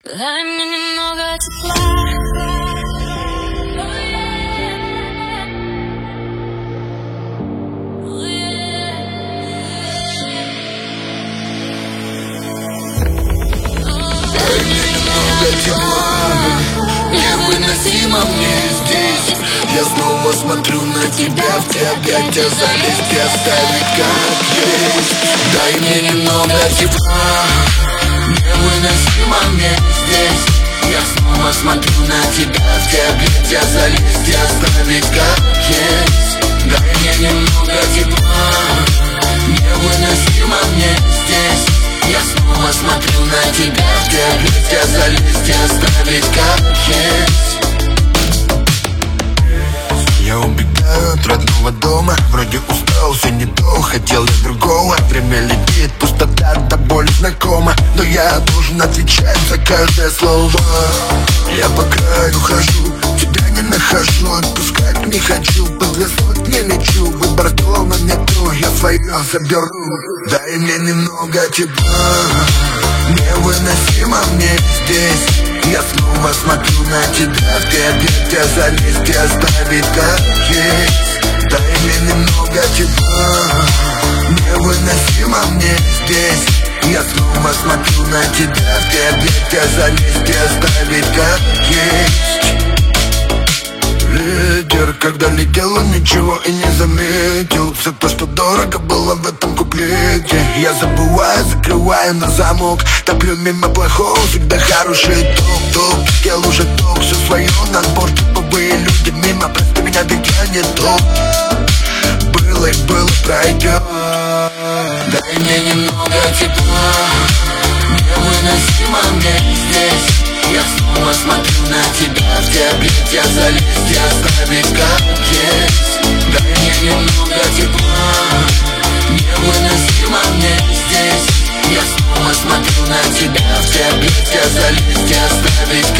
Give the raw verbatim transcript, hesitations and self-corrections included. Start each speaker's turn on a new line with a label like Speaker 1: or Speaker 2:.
Speaker 1: Дай мне немного тепла.
Speaker 2: Дай мне немного тепла. Невыносимо мне здесь. Я снова смотрю на тебя, в те объятия залезть и оставить как есть. Дай мне немного тепла. Невыносимо мне здесь. Я снова смотрю на тебя, в те объятия залезть и оставить как есть. Дай мне немного тепла. Невыносимо мне здесь. Я снова смотрю на тебя, в те объятия залезть и оставить как есть. Я убегаю от родного дома. Вроде устал, все не то, хотел я другого. Время летит, пустота до боли знакома. Но я должен отвечать за каждое слово. Я по краю хожу, тебя не нахожу. Отпускать не хочу, под высот не лечу. Выбор дома нету, я свое заберу. Дай мне немного тепла. Невыносимо мне здесь. Я снова смотрю на тебя, в те объятия залезть и оставить как есть. Дай мне немного тепла. Невыносимо мне здесь. Я снова смотрю на тебя, в те объятия залезть и оставить как есть. Ветер, когда летел, он ничего и не заметил. Все то, что дорого было в этом куплете. Я забываю, закрываю на замок. Топлю мимо плохого, всегда хороший топ-топ. Съел уже ток, все свое на борт. Типовые люди мимо, просто меня, ведь я не топ. Было и было, пройдет. Дай мне немного тепла. Невыносимо мне здесь. Я снова смотрю на тебя, в те объятия залезть и оставить как есть. Дай мне немного тепла. Невыносимо мне здесь. Я снова смотрю на тебя, в те объятия залезть и оставить